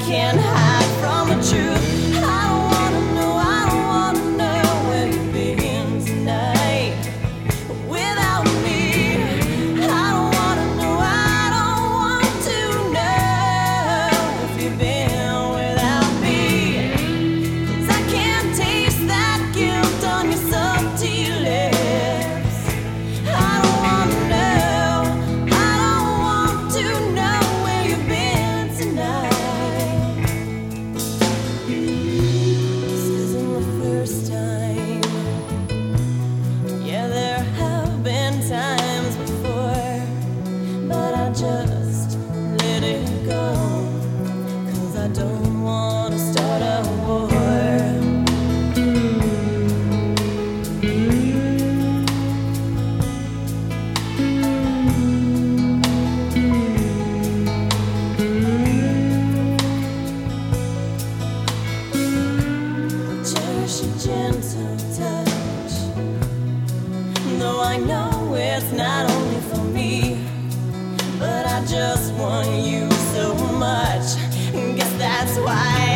can't hide from the truth. I don't wanna know where you've been tonight without me. I don't wanna know, I don't want to know if you've been without me. 'Cause I can't taste that guilt on your salty lips. I don't wanna know, I don't want to know where you've been tonight. This isn't the first time. Yeah, there have been times before, but I just let it go. 'Cause I don't wanna start a war. Cherish a gentle touch, though I know it's not only for me, but I just want you so much. Guess that's why